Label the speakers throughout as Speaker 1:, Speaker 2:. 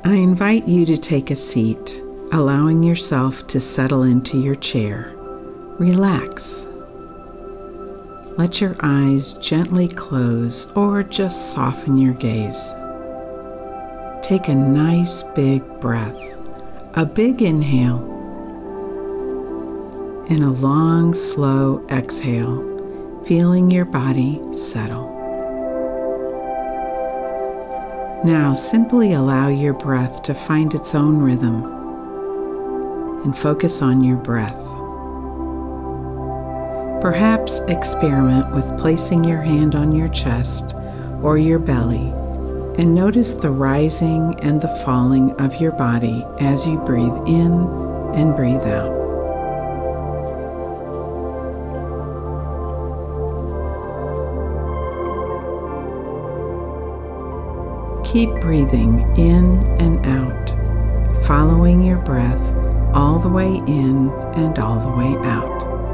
Speaker 1: I invite you to take a seat, allowing yourself to settle into your chair. Relax. Let your eyes gently close or just soften your gaze. Take a nice big breath, a big inhale, and a long, slow exhale, feeling your body settle. Now simply allow your breath to find its own rhythm and focus on your breath. Perhaps experiment with placing your hand on your chest or your belly and notice the rising and the falling of your body as you breathe in and breathe out. Keep breathing in and out, following your breath all the way in and all the way out.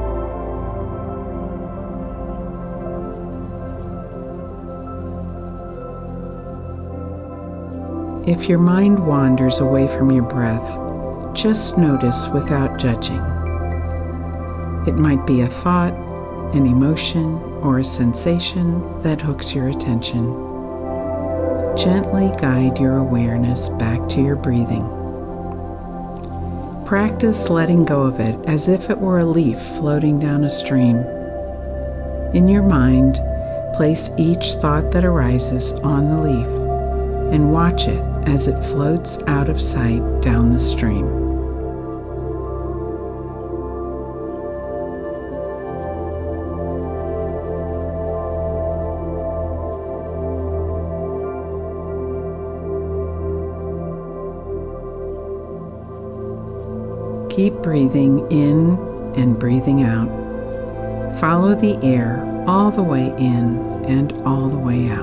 Speaker 1: If your mind wanders away from your breath, just notice without judging. It might be a thought, an emotion, or a sensation that hooks your attention. Gently guide your awareness back to your breathing. Practice letting go of it as if it were a leaf floating down a stream. In your mind, place each thought that arises on the leaf and watch it as it floats out of sight down the stream. Keep breathing in and breathing out. Follow the air all the way in and all the way out.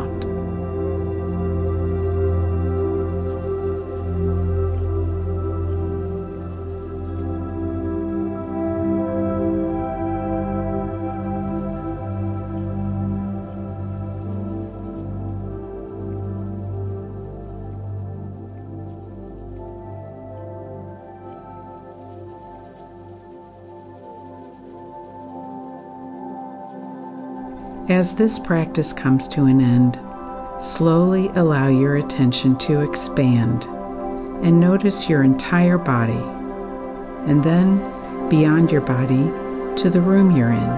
Speaker 1: As this practice comes to an end, slowly allow your attention to expand and notice your entire body, and then beyond your body to the room you're in.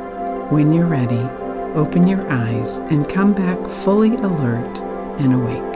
Speaker 1: When you're ready, open your eyes and come back fully alert and awake.